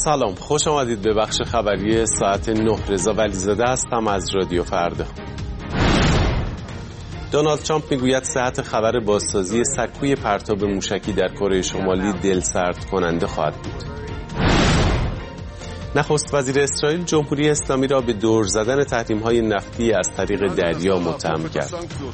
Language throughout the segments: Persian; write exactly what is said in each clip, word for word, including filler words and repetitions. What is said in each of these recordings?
سلام، خوش آمدید به بخش خبری ساعت نه. رضا ولیزاده هستم از رادیو فردا. دونالد ترامپ میگوید صحت خبر بازسازی سکوی پرتاب موشکی در کره شمالی دلسرد کننده خواهد بود. نخست وزیر اسرائیل جمهوری اسلامی را به دور زدن تحریم‌های نفتی از طریق دریا متهم کرد.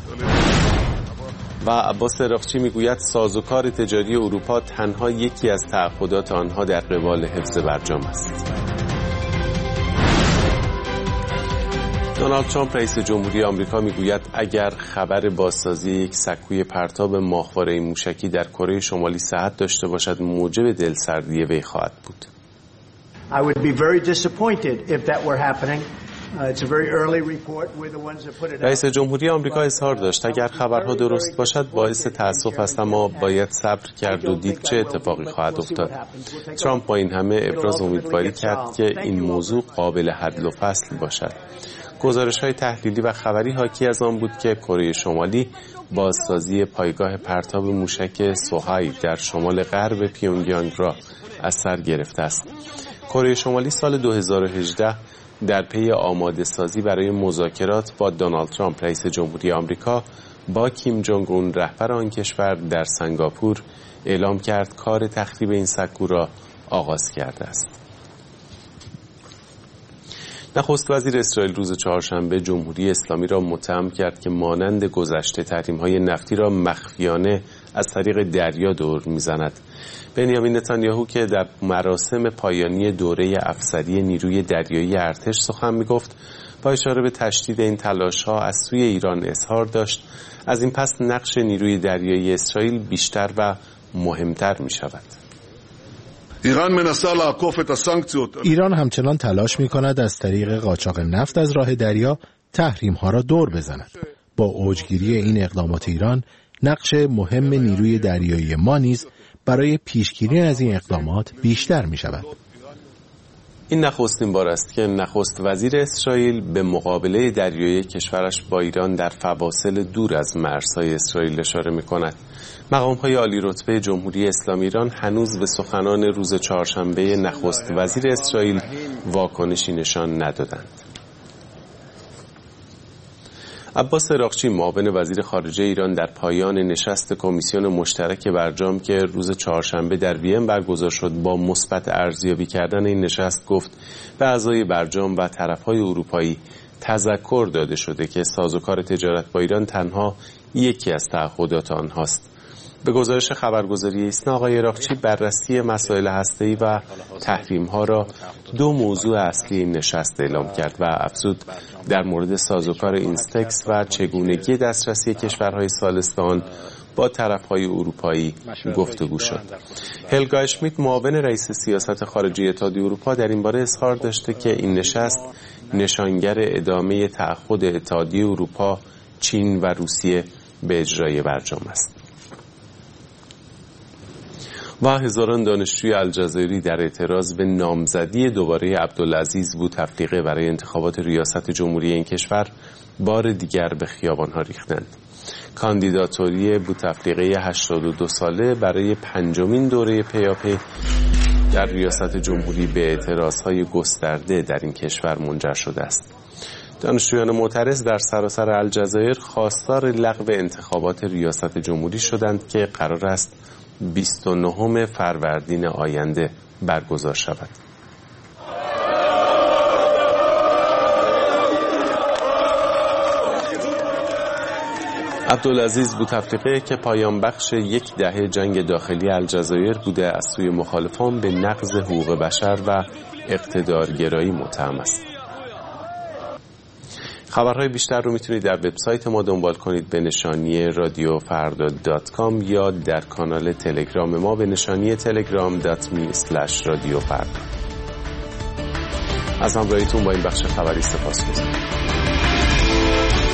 و عباس عراقچی میگوید سازوکار تجاری اروپا تنها یکی از تعهدات آنها در قبال حفظ برجام است. دونالد ترامپ رئیس جمهوری آمریکا میگوید اگر خبر بازسازی یک سکوی پرتاب ماهواره موشکی در کره شمالی صحت داشته باشد موجب دلسردی وی خواهد بود. I would be very disappointed if that were happening. It's a very early report. We're the ones that put it out. رئیس جمهوری آمریکا اظهار داشت اگر خبرها درست باشد باعث تأسف است، اما باید صبر کرد و دید چه اتفاقی خواهد افتاد. ترامپ با این همه ابراز امیدواری کرد که این موضوع قابل حل و فصل باشد. گزارش‌های تحلیلی و خبری حاکی از آن بود که کره شمالی بازسازی پایگاه پرتاب موشک سوهای در شمال غرب پیونگیانگ را از سر گرفته است. کره شمالی سال دو هزار و هجده در پی آماده سازی برای مذاکرات با دونالد ترامپ رئیس جمهوری آمریکا با کیم جونگ اون رهبر آن کشور در سنگاپور اعلام کرد کار تخریب این سکو را آغاز کرده است. نخست وزیر اسرائیل روز چهارشنبه جمهوری اسلامی را متهم کرد که مانند گذشته تحریم‌های نفتی را مخفیانه از طریق دریا دور می‌زند. بنیامین نتانیاهو که در مراسم پایانی دوره افسری نیروی دریایی ارتش سخن می‌گفت با اشاره به تشدید این تلاش‌ها از سوی ایران اظهار داشت از این پس نقش نیروی دریایی اسرائیل بیشتر و مهمتر می‌شود. ایران همچنان تلاش می‌کند از طریق قاچاق نفت از راه دریا تحریم‌ها را دور بزند. با اوجگیری این اقدامات ایران نقش مهم نیروی دریایی ما نیز برای پیشگیری از این اقدامات بیشتر می‌شود. این نخستین بار است که نخست وزیر اسرائیل به مقابله دریایی کشورش با ایران در فواصل دور از مرزهای اسرائیل اشاره می‌کند. مقام‌های عالی رتبه جمهوری اسلامی ایران هنوز به سخنان روز چهارشنبه نخست وزیر اسرائیل واکنشی نشان ندادند. عباس عراقچی معاون وزیر خارجه ایران در پایان نشست کمیسیون مشترک برجام که روز چهارشنبه در وین برگزار شد با مثبت ارزیابی کردن این نشست گفت به اعضای برجام و طرف‌های اروپایی تذکر داده شده که سازوکار تجارت با ایران تنها یکی از تعهدات آنهاست. به گزارش خبرگزاری ایسنا آقای عراقچی بررسی مسائل هسته‌ای و تحریم‌ها را دو موضوع اصلی این نشست اعلام کرد و افزود در مورد سازوکار اینستکس و چگونگی دسترسی کشورهای ثالث به آن با طرف‌های اروپایی گفتگو شد. هلگا اشمیت معاون رئیس سیاست خارجی اتحادیه اروپا در این باره اظهار داشته که این نشست نشانگر ادامه تعهد اتحادیه اروپا، چین و روسیه به اجرای برجام است. و هزاران دانشجوی الجزایری در اعتراض به نامزدی دوباره عبدالعزیز بوتفلیقه برای انتخابات ریاست جمهوری این کشور بار دیگر به خیابان‌ها ریختند. کاندیداتوری بوتفلیقه هشتاد و دو ساله برای پنجمین دوره پیاپی در ریاست جمهوری به اعتراضهای گسترده در این کشور منجر شده است. دانشجویان معترض در سراسر الجزایر خواستار لغو انتخابات ریاست جمهوری شدند که قرار است بیست و نهم فروردین آینده برگزار شود. عبدالعزیز بوتفلیقه که پایان بخش یک دهه جنگ داخلی الجزایر بوده از سوی مخالفان به نقض حقوق بشر و اقتدارگرایی متهم است. خبرهای بیشتر رو میتونید در وبسایت ما دنبال کنید به نشانی رادیو فردا دات کام یا در کانال تلگرام ما به نشانی تلگرام دات می اسلش رادیو فردا. از همراهیتون با این بخش خبری سپاسگزارم.